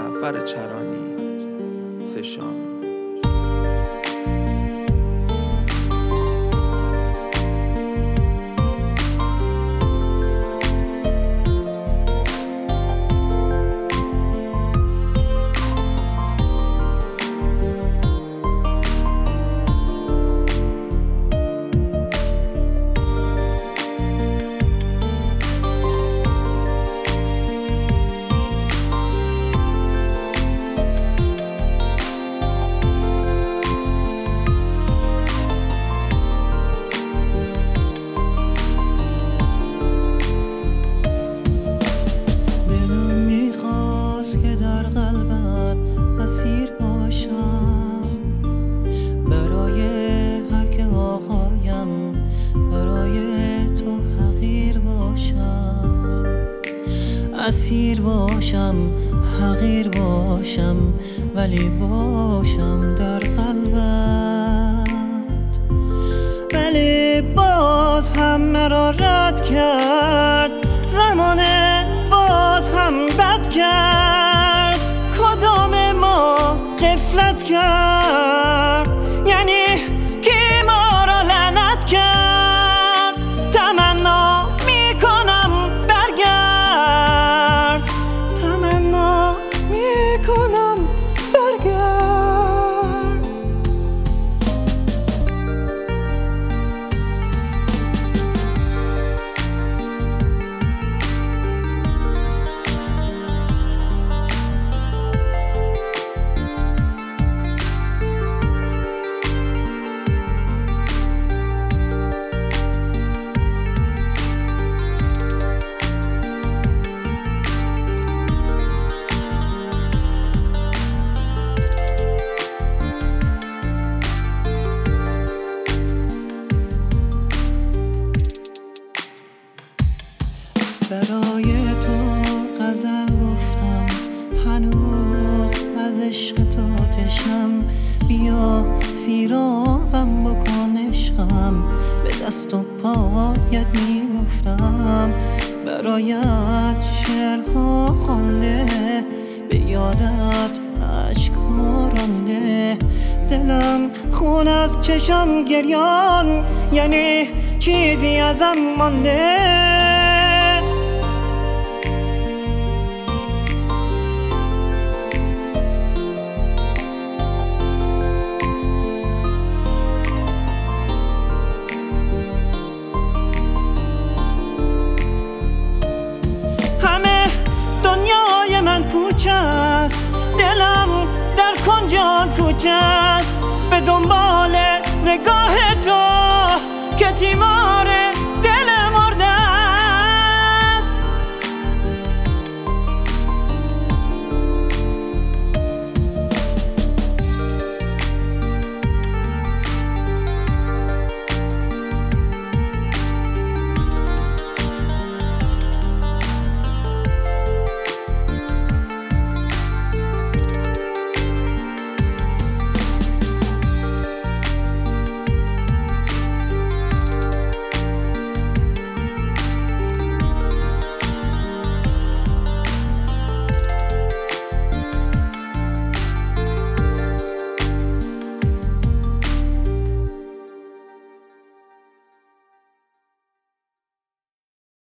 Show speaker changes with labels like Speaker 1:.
Speaker 1: جعفر چرانی، سشان.
Speaker 2: اسیر باشم برای هر که آقایم، برای تو حقیر باشم، اسیر باشم، حقیر باشم، ولی باشم در قلبت. ولی باز هم مرا رد کرد زمان، باز هم بد کرد، کدام ما غفلت کرد، یعنی کی ما را لعنت کرد. تمنا میکنم برگرد، تمنا میکنم برگرد. برای تو غزل گفتم، هنوز از عشق تو تشنم. بیا سیرابم بکن عشقم، به دست و پایت میگفتم. برایت شعرها خوانده، به یادت اشک‌ها رانده. دلم خون از چشم گریان، یعنی چیزی ازم مانده. پوچ است دلم، در کنج آن کوچه است، به دنبال نگاه تو که تیمار